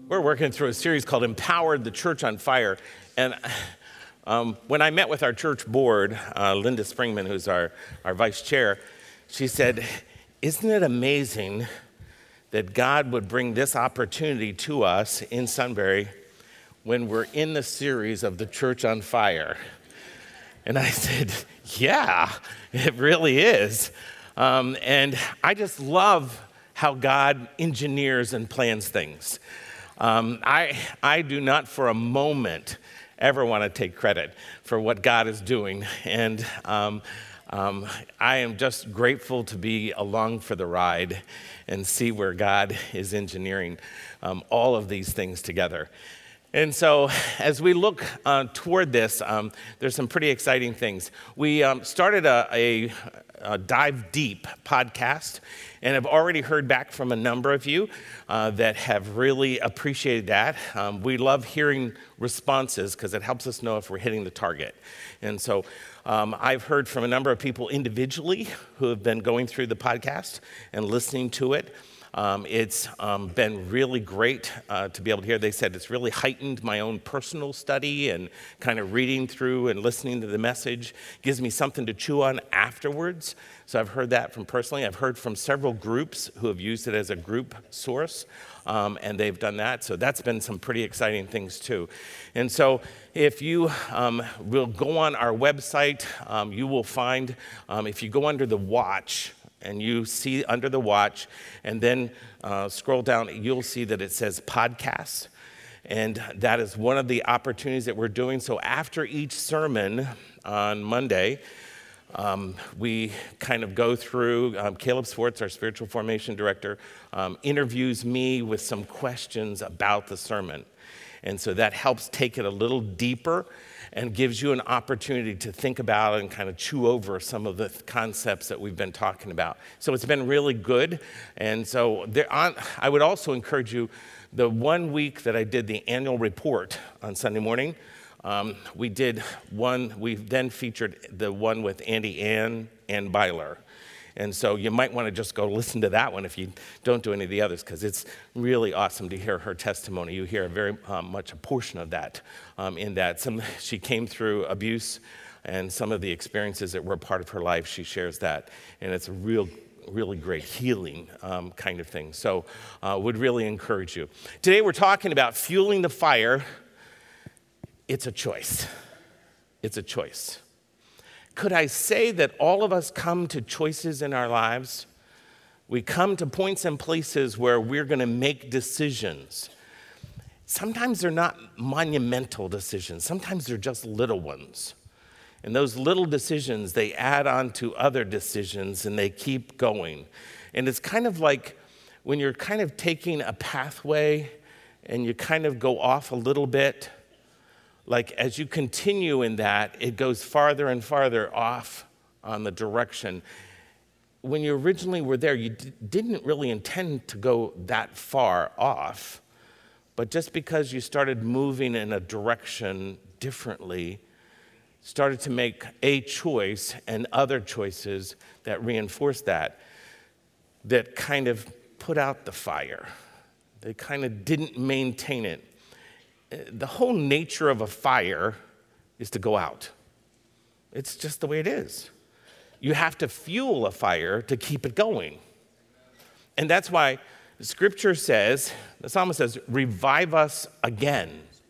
We're working through a series called Empowered, the Church on Fire. And when I met with our church board, Linda Springman, who's our vice chair, she said, isn't it amazing that God would bring this opportunity to us in Sunbury when we're in the series of the Church on Fire? And I said, yeah, it really is. And I just love how God engineers and plans things. I do not for a moment ever want to take credit for what God is doing. And I am just grateful to be along for the ride and see where God is engineering all of these things together. And so as we look toward this, there's some pretty exciting things. We started a Dive Deep podcast, and I've already heard back from a number of you that have really appreciated that. We love hearing responses because it helps us know if we're hitting the target. And so I've heard from a number of people individually who have been going through the podcast and listening to it. It's been really great to be able to hear. They said it's really heightened my own personal study and kind of reading through and listening to the message. Gives me something to chew on afterwards. So I've heard that from personally. I've heard from several groups who have used it as a group source, and they've done that. So that's been some pretty exciting things too. And so if you will go on our website, you will find, if you go under the watch, and you see under the watch, and then scroll down, you'll see that it says podcasts. And that is one of the opportunities that we're doing. So after each sermon on Monday, we kind of go through, Caleb Swartz, our spiritual formation director, interviews me with some questions about the sermon. And so that helps take it a little deeper and gives you an opportunity to think about and kind of chew over some of the concepts that we've been talking about. So it's been really good. And so I would also encourage you, the 1 week that I did the annual report on Sunday morning, we then featured the one with Andy Ann Byler. And so you might want to just go listen to that one if you don't do any of the others, because it's really awesome to hear her testimony. You hear very much a portion of that in that. She came through abuse, and some of the experiences that were part of her life, she shares that. And it's a really great healing kind of thing. So would really encourage you. Today we're talking about fueling the fire. It's a choice. It's a choice. Could I say that all of us come to choices in our lives? We come to points and places where we're going to make decisions. Sometimes they're not monumental decisions. Sometimes they're just little ones. And those little decisions, they add on to other decisions and they keep going. And it's kind of like when you're kind of taking a pathway and you kind of go off a little bit. Like as you continue in that, it goes farther and farther off on the direction. When you originally were there, you didn't really intend to go that far off, but just because you started moving in a direction differently, started to make a choice and other choices that reinforce that kind of put out the fire. They kind of didn't maintain it. The whole nature of a fire is to go out. It's just the way it is. You have to fuel a fire to keep it going. And that's why Scripture says, the psalmist says, revive us again.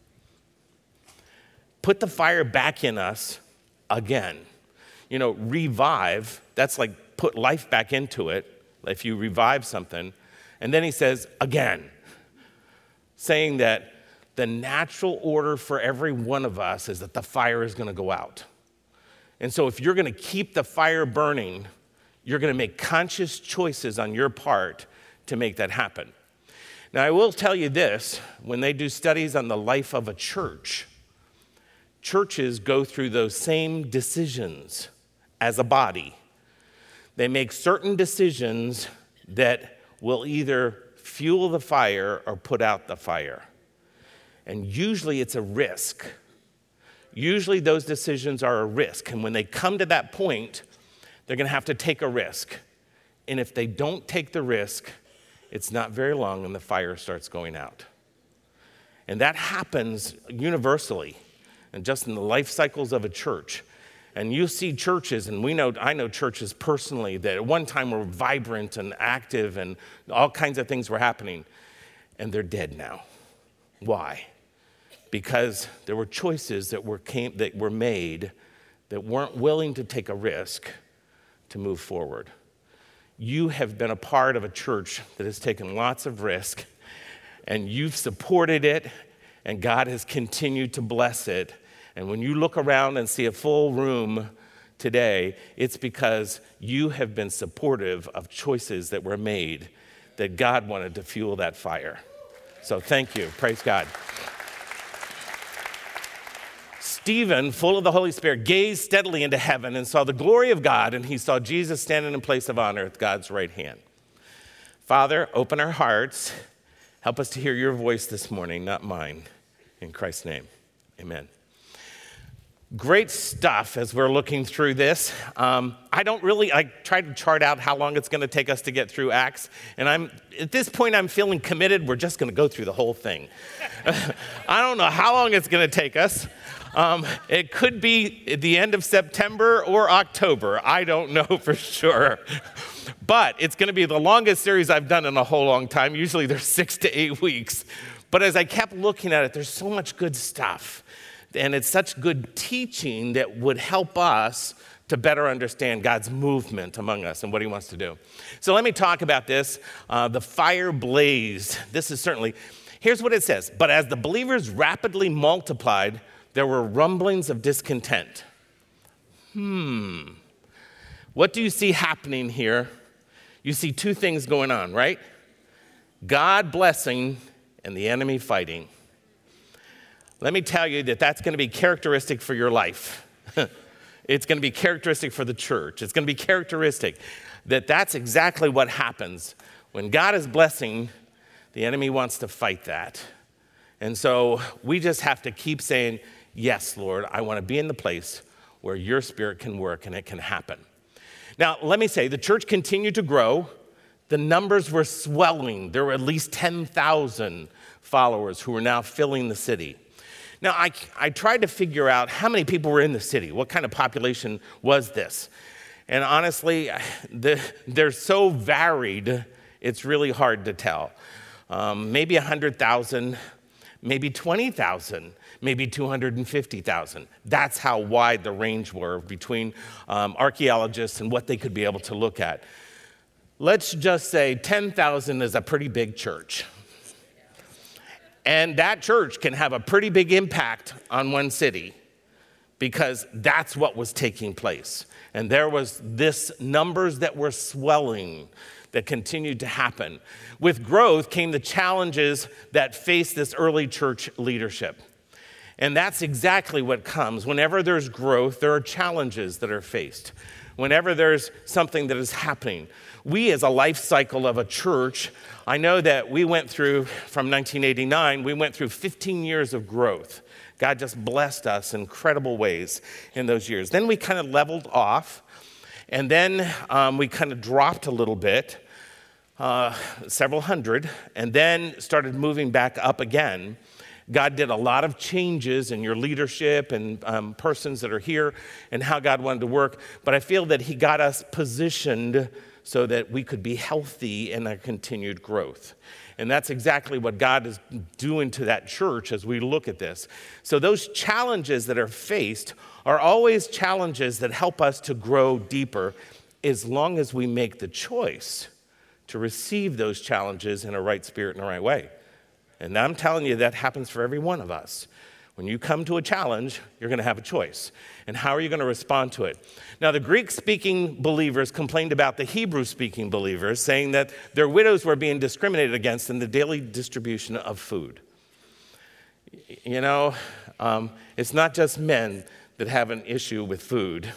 Put the fire back in us again. You know, revive, that's like put life back into it, if you revive something. And then he says, again, saying that the natural order for every one of us is that the fire is going to go out. And so if you're going to keep the fire burning, you're going to make conscious choices on your part to make that happen. Now, I will tell you this, when they do studies on the life of a church, churches go through those same decisions as a body. They make certain decisions that will either fuel the fire or put out the fire. And usually it's a risk. Usually those decisions are a risk. And when they come to that point, they're going to have to take a risk. And if they don't take the risk, it's not very long and the fire starts going out. And that happens universally and just in the life cycles of a church. And you see churches, and I know churches personally that at one time were vibrant and active and all kinds of things were happening, and they're dead now. Why? Because there were choices that were made that weren't willing to take a risk to move forward. You have been a part of a church that has taken lots of risk, and you've supported it, and God has continued to bless it. And when you look around and see a full room today, it's because you have been supportive of choices that were made that God wanted to fuel that fire. So thank you. Praise God. Stephen, full of the Holy Spirit, gazed steadily into heaven and saw the glory of God, and he saw Jesus standing in place of honor at God's right hand. Father, open our hearts. Help us to hear your voice this morning, not mine. In Christ's name, amen. Great stuff as we're looking through this. I tried to chart out how long it's going to take us to get through Acts, and at this point I'm feeling committed. We're just going to go through the whole thing. I don't know how long it's going to take us. It could be at the end of September or October. I don't know for sure. But it's going to be the longest series I've done in a whole long time. Usually they're 6 to 8 weeks. But as I kept looking at it, there's so much good stuff. And it's such good teaching that would help us to better understand God's movement among us and what he wants to do. So let me talk about this. The fire blazed. Here's what it says. But as the believers rapidly multiplied, there were rumblings of discontent. What do you see happening here? You see two things going on, right? God blessing and the enemy fighting. Let me tell you that that's going to be characteristic for your life. It's going to be characteristic for the church. It's going to be characteristic that that's exactly what happens. When God is blessing, the enemy wants to fight that. And so we just have to keep saying, yes, Lord, I want to be in the place where your spirit can work and it can happen. Now, let me say, the church continued to grow. The numbers were swelling. There were at least 10,000 followers who were now filling the city. Now, I tried to figure out how many people were in the city. What kind of population was this? And honestly, they're so varied, it's really hard to tell. Maybe 100,000, maybe 20,000, maybe 250,000. That's how wide the range were between archaeologists and what they could be able to look at. Let's just say 10,000 is a pretty big church. And that church can have a pretty big impact on one city because that's what was taking place. And there was this numbers that were swelling that continued to happen. With growth came the challenges that faced this early church leadership. And that's exactly what comes. Whenever there's growth, there are challenges that are faced. Whenever there's something that is happening. We, as a life cycle of a church, I know that we went through, from 1989, we went through 15 years of growth. God just blessed us in incredible ways in those years. Then we kind of leveled off, and then we kind of dropped a little bit, several hundred, and then started moving back up again. God did a lot of changes in your leadership and persons that are here and how God wanted to work. But I feel that he got us positioned so that we could be healthy in our continued growth. And that's exactly what God is doing to that church as we look at this. So those challenges that are faced are always challenges that help us to grow deeper as long as we make the choice to receive those challenges in a right spirit and a right way. And I'm telling you, that happens for every one of us. When you come to a challenge, you're going to have a choice. And how are you going to respond to it? Now, the Greek-speaking believers complained about the Hebrew-speaking believers, saying that their widows were being discriminated against in the daily distribution of food. You know, it's not just men that have an issue with food.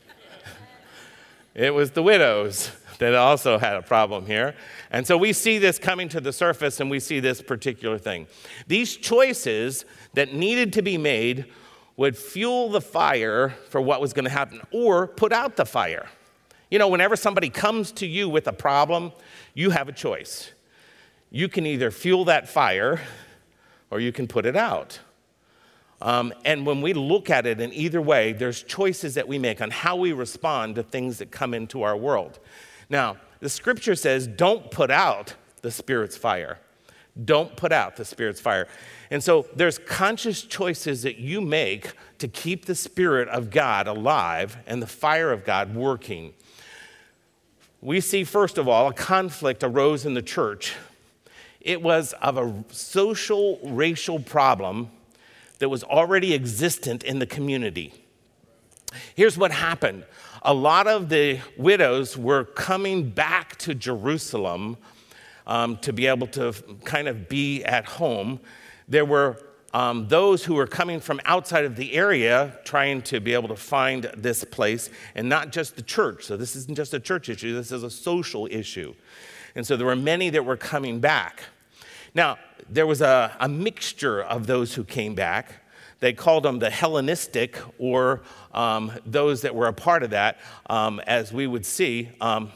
It was the widows that also had a problem here. And so we see this coming to the surface, and we see this particular thing. These choices that needed to be made would fuel the fire for what was going to happen, or put out the fire. You know, whenever somebody comes to you with a problem, you have a choice. You can either fuel that fire, or you can put it out. And when we look at it in either way, there's choices that we make on how we respond to things that come into our world. Now, the scripture says, don't put out the Spirit's fire. Don't put out the Spirit's fire. And so there's conscious choices that you make to keep the Spirit of God alive and the fire of God working. We see, first of all, a conflict arose in the church. It was of a social, racial problem that was already existent in the community. Here's what happened. A lot of the widows were coming back to Jerusalem to be able to kind of be at home. There were those who were coming from outside of the area trying to be able to find this place, and not just the church. So this isn't just a church issue, this is a social issue. And so there were many that were coming back. Now, there was a mixture of those who came back. They called them the Hellenistic, or those that were a part of that, as we would see.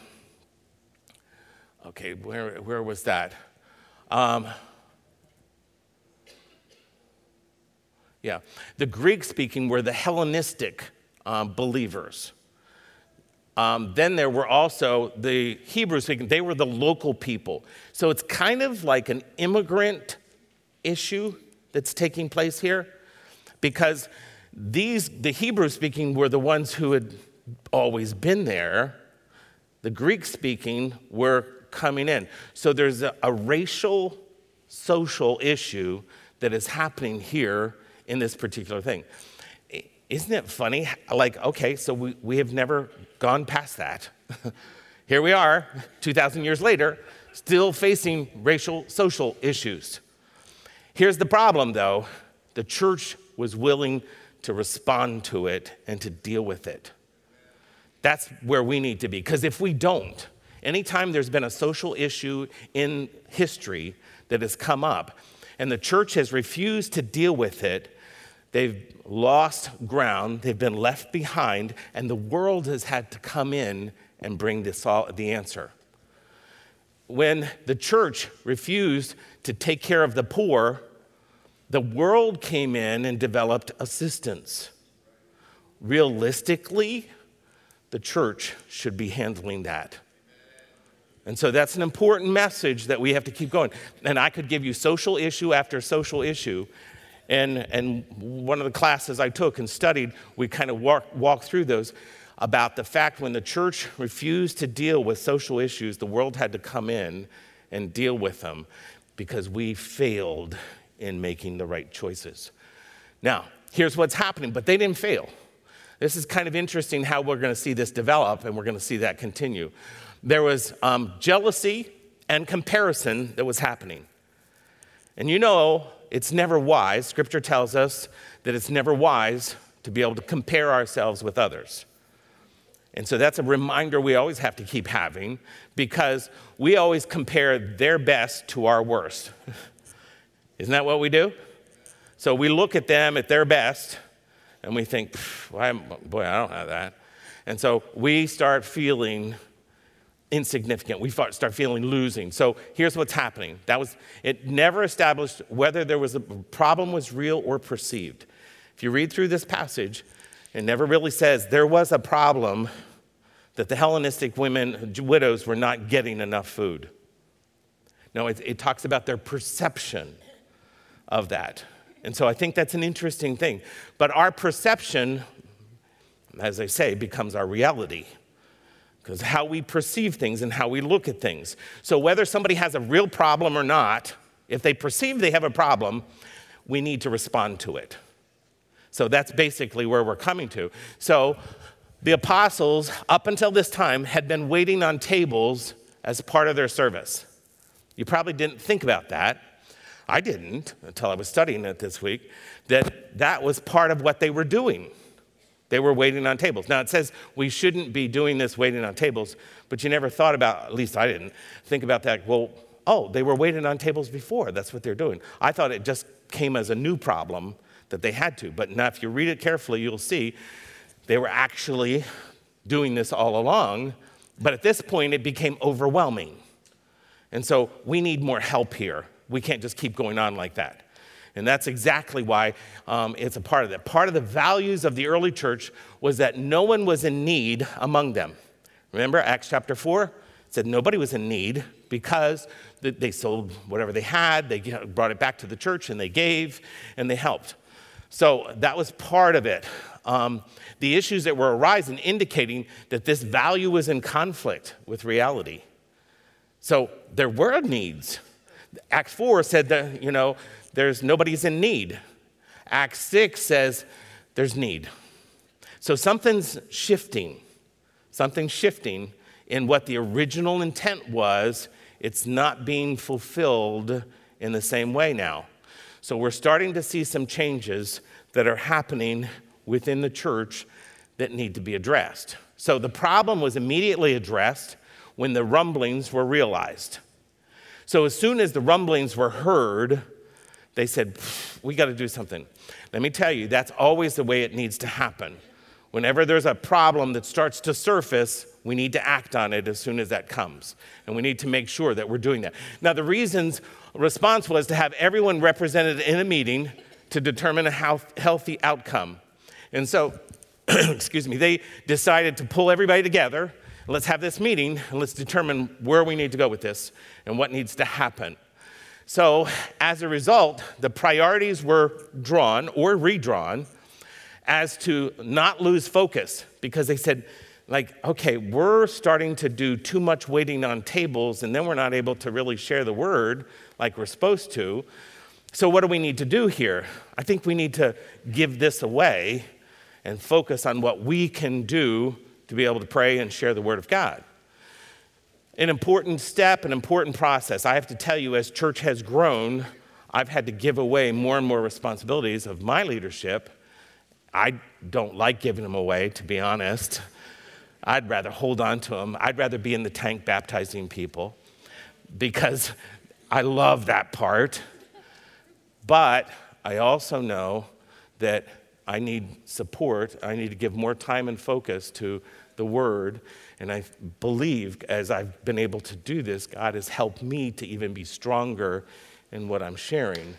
Okay, where was that? Yeah, the Greek-speaking were the Hellenistic believers. Then there were also the Hebrew-speaking. They were the local people. So it's kind of like an immigrant issue that's taking place here, because the Hebrew-speaking were the ones who had always been there. The Greek-speaking were coming in. So there's a racial, social issue that is happening here in this particular thing. Isn't it funny? Like, okay, so we have never gone past that. Here we are, 2,000 years later, still facing racial, social issues. Here's the problem, though. The church was willing to respond to it and to deal with it. That's where we need to be. Because if we don't, anytime there's been a social issue in history that has come up and the church has refused to deal with it, they've lost ground, they've been left behind, and the world has had to come in and bring the answer. When the church refused to take care of the poor, the world came in and developed assistance. Realistically, the church should be handling that. And so that's an important message that we have to keep going. And I could give you social issue after social issue. And one of the classes I took and studied, we kind of walked through those about the fact when the church refused to deal with social issues, the world had to come in and deal with them because we failed in making the right choices. Now, here's what's happening, but they didn't fail. This is kind of interesting how we're going to see this develop, and we're going to see that continue. There was jealousy and comparison that was happening. And you know, it's never wise. Scripture tells us that it's never wise to be able to compare ourselves with others. And so that's a reminder we always have to keep having, because we always compare their best to our worst. Isn't that what we do? So we look at them at their best, and we think, boy, I don't have that. And so we start feeling insignificant. We start feeling losing. So here's what's happening. It never established whether there was a problem was real or perceived. If you read through this passage, it never really says there was a problem that the Hellenistic widows were not getting enough food. No, it talks about their perception of that. And so I think that's an interesting thing. But our perception, as I say, becomes our reality. Because how we perceive things and how we look at things. So whether somebody has a real problem or not, if they perceive they have a problem, we need to respond to it. So that's basically where we're coming to. So the apostles, up until this time, had been waiting on tables as part of their service. You probably didn't think about that. I didn't until I was studying it this week, that was part of what they were doing. They were waiting on tables. Now, it says we shouldn't be doing this waiting on tables, but you never thought about, at least I didn't, think about that. Well, they were waiting on tables before. That's what they're doing. I thought it just came as a new problem that they had to. But now, if you read it carefully, you'll see they were actually doing this all along. But at this point, it became overwhelming. And so we need more help here. We can't just keep going on like that. And that's exactly why it's a part of that. Part of the values of the early church was that no one was in need among them. Remember Acts chapter 4? It said nobody was in need because they sold whatever they had, they brought it back to the church, and they gave, and they helped. So that was part of it. The issues that were arising indicating that this value was in conflict with reality. So there were needs. Acts 4 said that, there's nobody's in need. Acts 6 says there's need. So something's shifting in what the original intent was. It's not being fulfilled in the same way now. So we're starting to see some changes that are happening within the church that need to be addressed. So the problem was immediately addressed when the rumblings were realized. So as soon as the rumblings were heard, they said, we got to do something. Let me tell you, that's always the way it needs to happen. Whenever there's a problem that starts to surface, we need to act on it as soon as that comes. And we need to make sure that we're doing that. Now, the response was to have everyone represented in a meeting to determine a healthy outcome. And so, they decided to pull everybody together. Let's have this meeting, and let's determine where we need to go with this and what needs to happen. So, as a result, the priorities were drawn or redrawn as to not lose focus, because they said, okay, we're starting to do too much waiting on tables, and then we're not able to really share the word like we're supposed to. So what do we need to do here? I think we need to give this away and focus on what we can do to be able to pray and share the word of God. An important step, an important process. I have to tell you, as church has grown, I've had to give away more and more responsibilities of my leadership. I don't like giving them away, to be honest. I'd rather hold on to them. I'd rather be in the tank baptizing people because I love that part. But I also know that I need support. I need to give more time and focus to the word. And I believe as I've been able to do this, God has helped me to even be stronger in what I'm sharing.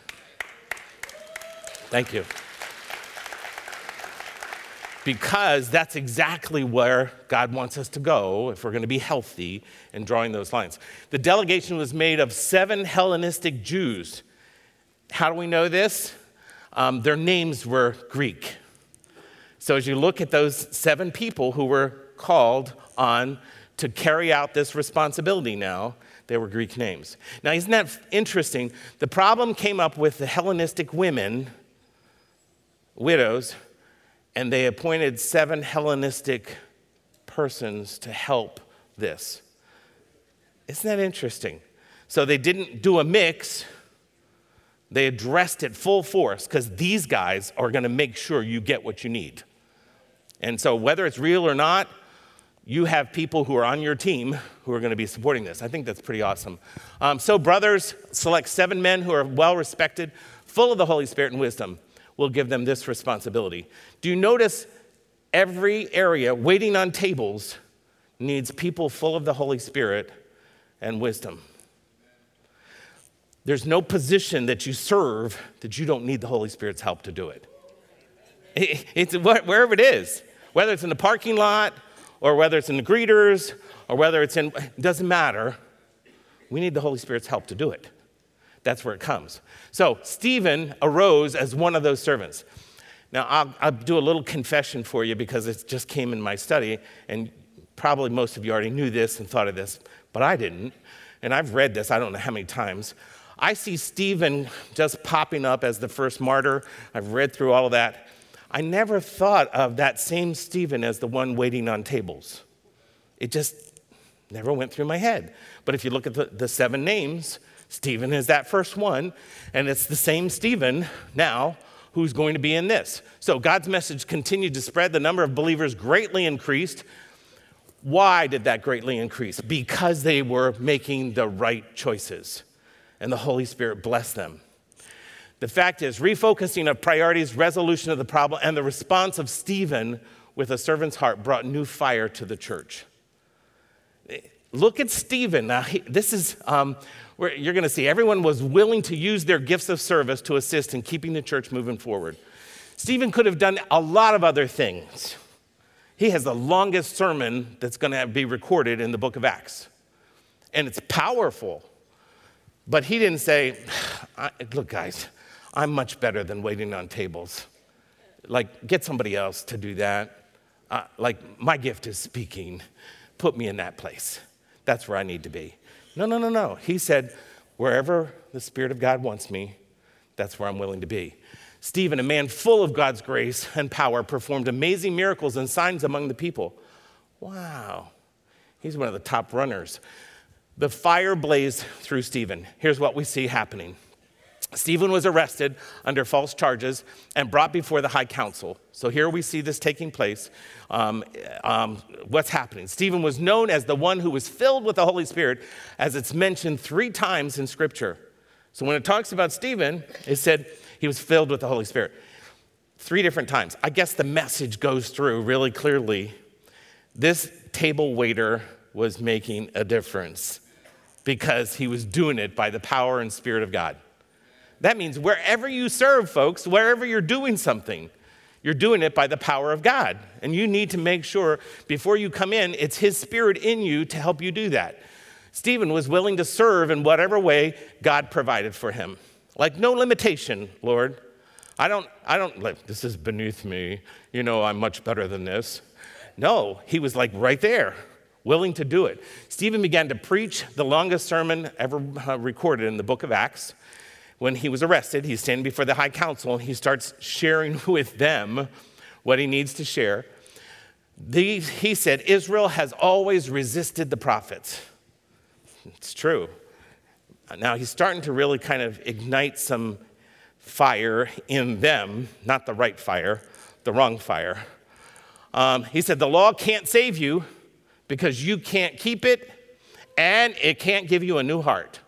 Thank you. Because that's exactly where God wants us to go if we're going to be healthy in drawing those lines. The delegation was made of 7 Hellenistic Jews. How do we know this? Their names were Greek. So as you look at those 7 people who were called on to carry out this responsibility now, they were Greek names. Now, isn't that interesting? The problem came up with the Hellenistic women, widows, and they appointed 7 Hellenistic persons to help this. Isn't that interesting? So they didn't do a mix. They addressed it full force because these guys are going to make sure you get what you need. And so whether it's real or not, you have people who are on your team who are going to be supporting this. I think that's pretty awesome. So brothers, select 7 men who are well-respected, full of the Holy Spirit and wisdom. We'll give them this responsibility. Do you notice every area waiting on tables needs people full of the Holy Spirit and wisdom? There's no position that you serve that you don't need the Holy Spirit's help to do it. It's wherever it is, whether it's in the parking lot or whether it's in the greeters or whether it's it doesn't matter. We need the Holy Spirit's help to do it. That's where it comes. So Stephen arose as one of those servants. Now, I'll do a little confession for you because it just came in my study, and probably most of you already knew this and thought of this, but I didn't. And I've read this, I don't know how many times. I see Stephen just popping up as the first martyr. I've read through all of that. I never thought of that same Stephen as the one waiting on tables. It just never went through my head. But if you look at the 7 names, Stephen is that first one, and it's the same Stephen now who's going to be in this. So God's message continued to spread. The number of believers greatly increased. Why did that greatly increase? Because they were making the right choices, and the Holy Spirit blessed them. The fact is, refocusing of priorities, resolution of the problem, and the response of Stephen with a servant's heart brought new fire to the church. Look at Stephen. Now, this is where you're going to see everyone was willing to use their gifts of service to assist in keeping the church moving forward. Stephen could have done a lot of other things. He has the longest sermon that's going to be recorded in the book of Acts. And it's powerful. But he didn't say, look, guys, I'm much better than waiting on tables. Like, get somebody else to do that. My gift is speaking. Put me in that place. That's where I need to be. No. He said, wherever the Spirit of God wants me, that's where I'm willing to be. Stephen, a man full of God's grace and power, performed amazing miracles and signs among the people. Wow. He's one of the top runners. The fire blazed through Stephen. Here's what we see happening. Stephen was arrested under false charges and brought before the high council. So here we see this taking place. What's happening? Stephen was known as the one who was filled with the Holy Spirit, as it's mentioned 3 times in Scripture. So when it talks about Stephen, it said he was filled with the Holy Spirit 3 different times. I guess the message goes through really clearly. This table waiter was making a difference because he was doing it by the power and Spirit of God. That means wherever you serve, folks, wherever you're doing something, you're doing it by the power of God. And you need to make sure before you come in, it's His Spirit in you to help you do that. Stephen was willing to serve in whatever way God provided for him. Like, no limitation, Lord. I don't, like, this is beneath me. You know, I'm much better than this. No, he was like right there, willing to do it. Stephen began to preach the longest sermon ever recorded in the book of Acts. When he was arrested, he's standing before the high council, and he starts sharing with them what he needs to share. He said, Israel has always resisted the prophets. It's true. Now he's starting to really kind of ignite some fire in them, not the right fire, the wrong fire. He said, the law can't save you because you can't keep it, and it can't give you a new heart.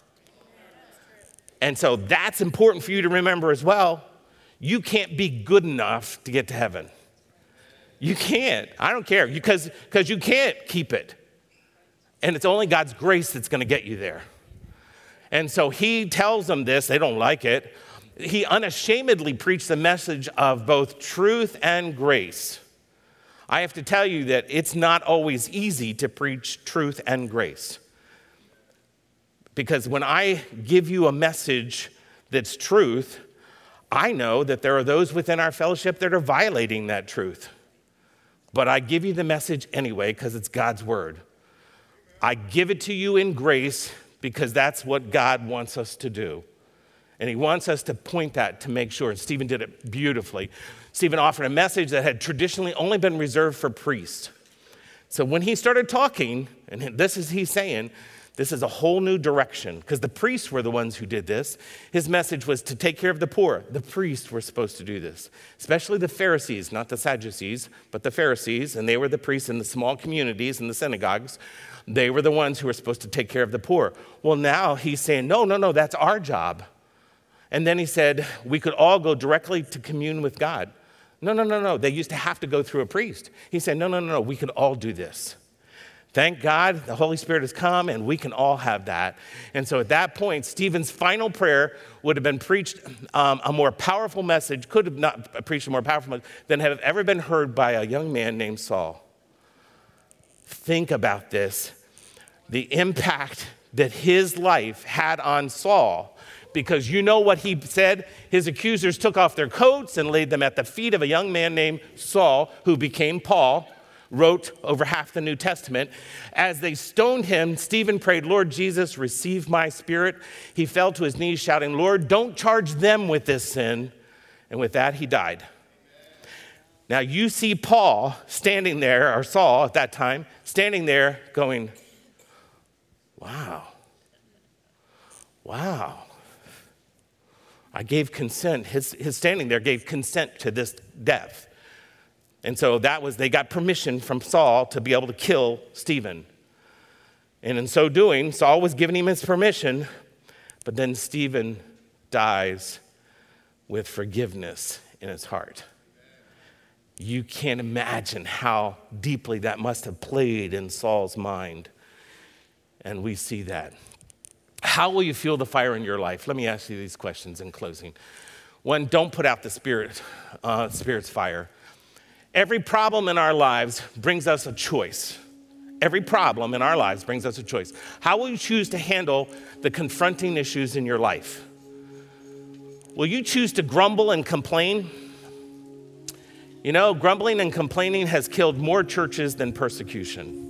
And so that's important for you to remember as well. You can't be good enough to get to heaven. You can't. I don't care, because you can't keep it. And it's only God's grace that's going to get you there. And so he tells them this. They don't like it. He unashamedly preached the message of both truth and grace. I have to tell you that it's not always easy to preach truth and grace. Because when I give you a message that's truth, I know that there are those within our fellowship that are violating that truth. But I give you the message anyway because it's God's word. I give it to you in grace because that's what God wants us to do. And he wants us to point that to make sure. And Stephen did it beautifully. Stephen offered a message that had traditionally only been reserved for priests. So when he started talking, and he's saying, this is a whole new direction, because the priests were the ones who did this. His message was to take care of the poor. The priests were supposed to do this, especially the Pharisees, not the Sadducees, but the Pharisees, and they were the priests in the small communities in the synagogues. They were the ones who were supposed to take care of the poor. Well, now he's saying, no, that's our job. And then he said, we could all go directly to commune with God. No. They used to have to go through a priest. He said, no, we could all do this. Thank God the Holy Spirit has come and we can all have that. And so at that point, Stephen's final prayer would have been preached a more powerful message, could have not preached a more powerful message than have ever been heard by a young man named Saul. Think about this, the impact that his life had on Saul, because you know what he said? His accusers took off their coats and laid them at the feet of a young man named Saul, who became Paul, wrote over half the New Testament. As they stoned him, Stephen prayed, Lord Jesus, receive my spirit. He fell to his knees shouting, Lord, don't charge them with this sin. And with that, he died. Now you see Paul standing there, or Saul at that time, standing there going, wow. I gave consent. His standing there gave consent to this death. And so they got permission from Saul to be able to kill Stephen. And in so doing, Saul was giving him his permission, but then Stephen dies with forgiveness in his heart. You can't imagine how deeply that must have played in Saul's mind. And we see that. How will you fuel the fire in your life? Let me ask you these questions in closing. One, don't put out the Spirit's fire. Every problem in our lives brings us a choice. Every problem in our lives brings us a choice. How will you choose to handle the confronting issues in your life? Will you choose to grumble and complain? You know, grumbling and complaining has killed more churches than persecution.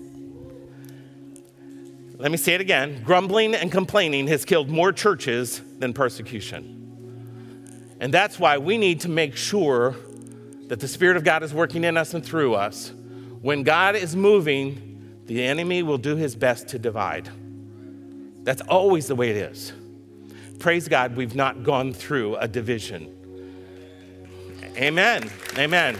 Let me say it again. Grumbling and complaining has killed more churches than persecution. And that's why we need to make sure that the Spirit of God is working in us and through us. When God is moving, the enemy will do his best to divide. That's always the way it is. Praise God, we've not gone through a division. Amen. Amen.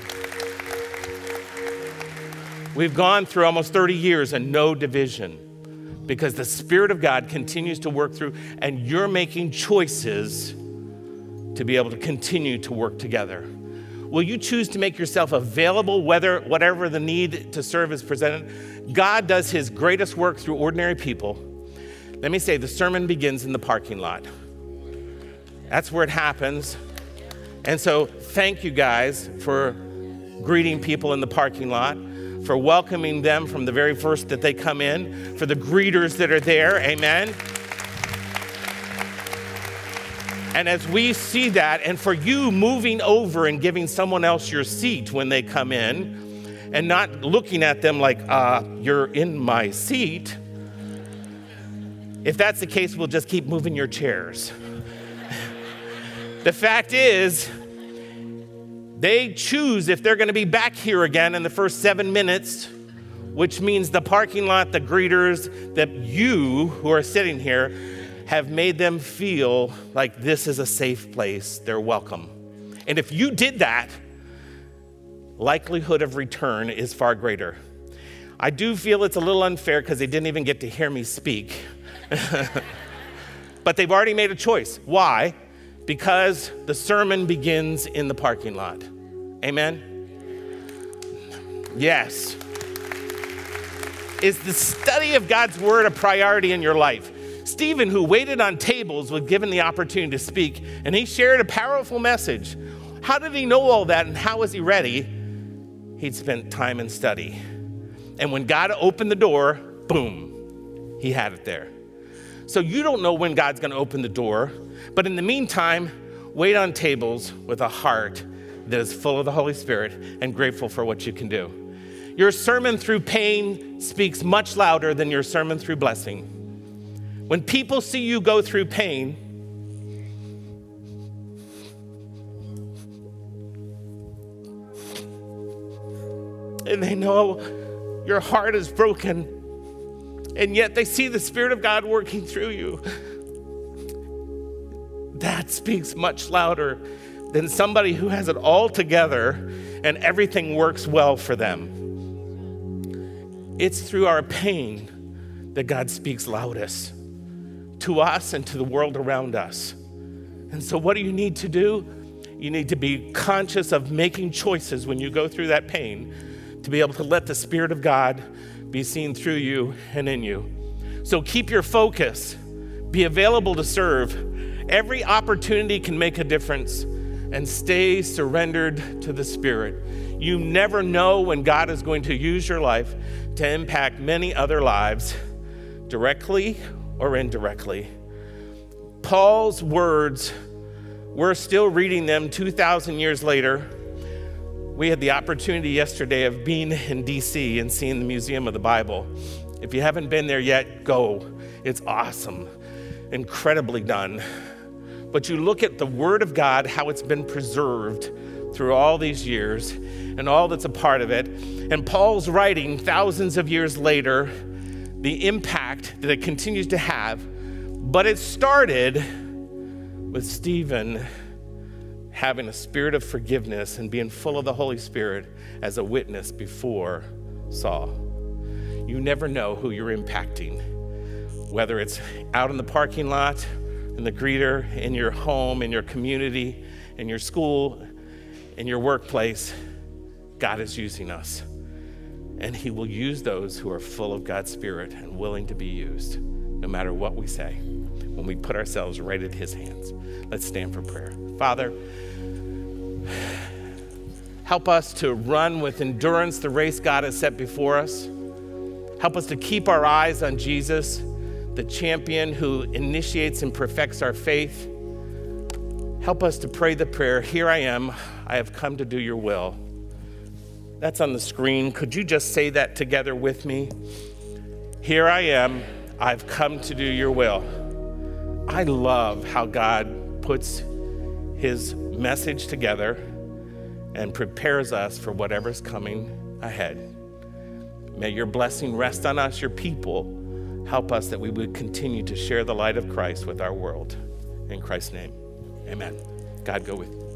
We've gone through almost 30 years and no division because the Spirit of God continues to work through, and you're making choices to be able to continue to work together. Will you choose to make yourself available, whatever the need to serve is presented? God does his greatest work through ordinary people. Let me say, the sermon begins in the parking lot. That's where it happens. And so thank you guys for greeting people in the parking lot, for welcoming them from the very first that they come in, for the greeters that are there, amen. And as we see that, and for you moving over and giving someone else your seat when they come in, and not looking at them like, you're in my seat. If that's the case, we'll just keep moving your chairs. The fact is, they choose if they're going to be back here again in the first 7 minutes, which means the parking lot, the greeters, that you who are sitting here have made them feel like this is a safe place, they're welcome. And if you did that, likelihood of return is far greater. I do feel it's a little unfair because they didn't even get to hear me speak. But they've already made a choice. Why? Because the sermon begins in the parking lot. Amen? Yes. Is the study of God's word a priority in your life? Stephen, who waited on tables, was given the opportunity to speak, and he shared a powerful message. How did he know all that, and how was he ready? He'd spent time in study. And when God opened the door, boom, he had it there. So you don't know when God's going to open the door, but in the meantime, wait on tables with a heart that is full of the Holy Spirit and grateful for what you can do. Your sermon through pain speaks much louder than your sermon through blessing. When people see you go through pain, and they know your heart is broken, and yet they see the Spirit of God working through you, that speaks much louder than somebody who has it all together and everything works well for them. It's through our pain that God speaks loudest to us and to the world around us. And so what do you need to do? You need to be conscious of making choices when you go through that pain to be able to let the Spirit of God be seen through you and in you. So keep your focus. Be available to serve. Every opportunity can make a difference, and stay surrendered to the Spirit. You never know when God is going to use your life to impact many other lives, directly or indirectly. Paul's words, we're still reading them 2,000 years later. We had the opportunity yesterday of being in DC and seeing the Museum of the Bible. If you haven't been there yet, go. It's awesome, incredibly done. But you look at the Word of God, how it's been preserved through all these years and all that's a part of it. And Paul's writing thousands of years later, the impact that it continues to have. But it started with Stephen having a spirit of forgiveness and being full of the Holy Spirit as a witness before Saul. You never know who you're impacting, whether it's out in the parking lot, in the greeter, in your home, in your community, in your school, in your workplace. God is using us. And he will use those who are full of God's Spirit and willing to be used, no matter what we say, when we put ourselves right at his hands. Let's stand for prayer. Father, help us to run with endurance the race God has set before us. Help us to keep our eyes on Jesus, the champion who initiates and perfects our faith. Help us to pray the prayer, "Here I am, I have come to do your will." That's on the screen. Could you just say that together with me? "Here I am, I've come to do your will." I love how God puts his message together and prepares us for whatever's coming ahead. May your blessing rest on us, your people. Help us that we would continue to share the light of Christ with our world. In Christ's name, amen. God go with you.